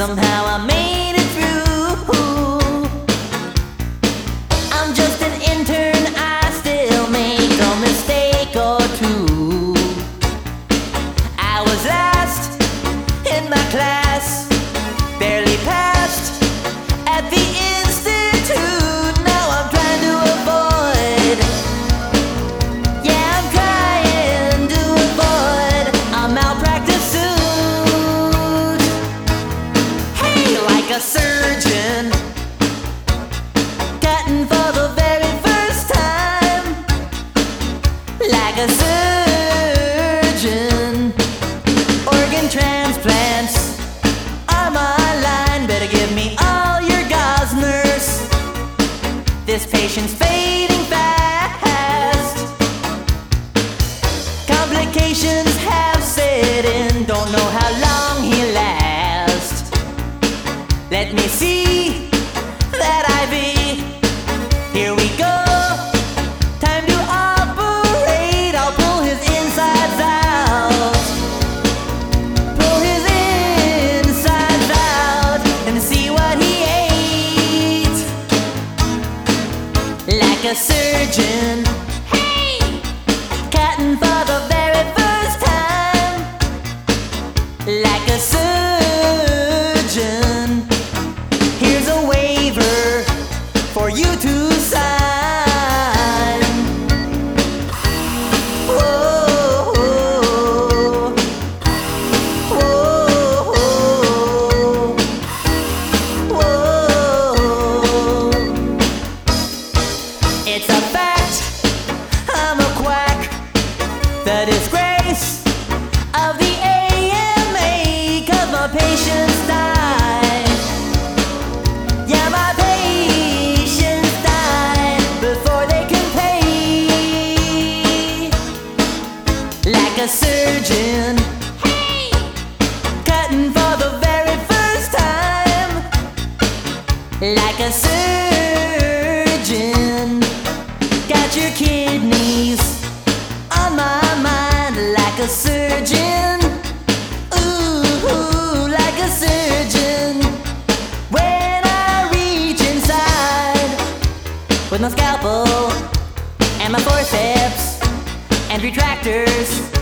Somehow I made it through. I'm just an intern, I still make a mistake or two. I was last in my class, barely passed at the institute. Now I'm trying to avoid, yeah, I'm trying to avoid a malpractice suit. Hey, like a surgeon, cutting for the very first time. Like a surgeon, organ transplants are my line. Better give me all your gauze, nurse. This patient's fading fast. Complications have set in, don't know how long he'll last. Let me see that IV. Here we go. Time to operate. I'll pull his insides out. Pull his insides out and see what he ate. Like a surgeon, hey, cutting for the very first time. Like a surgeon, here's a waiver for you to sign. Whoa, whoa, whoa. It's a fact, I'm a quack, the disgrace of the AMA. 'Cause my patients die. Yeah, my patients die before they can pay. Like a surgeon, hey, cutting for the very first time. Like a surgeon, got your kidneys on my mind. Like a surgeon, ooh, like a surgeon. When I reach inside with my scalpel and my forceps and retractors,